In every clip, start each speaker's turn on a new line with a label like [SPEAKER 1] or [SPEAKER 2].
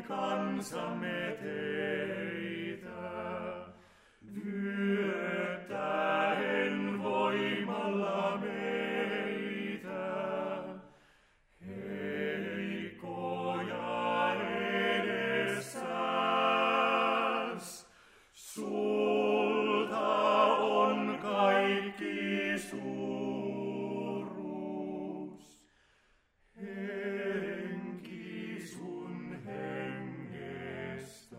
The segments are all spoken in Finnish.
[SPEAKER 1] kansamme teitä, vyöttäen voimalla meitä, heikkoja edessäs. Sulta on kaikki suuruus, henki sun hengestäs.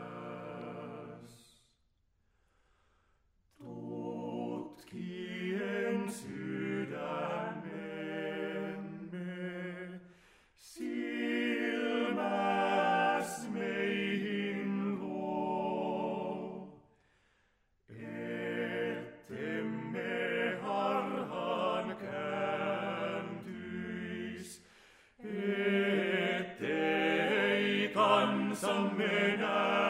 [SPEAKER 1] Tutkien sydämemme, silmäs meihin luo, ettemme harhaan kääntyis, ettei kansamme näe.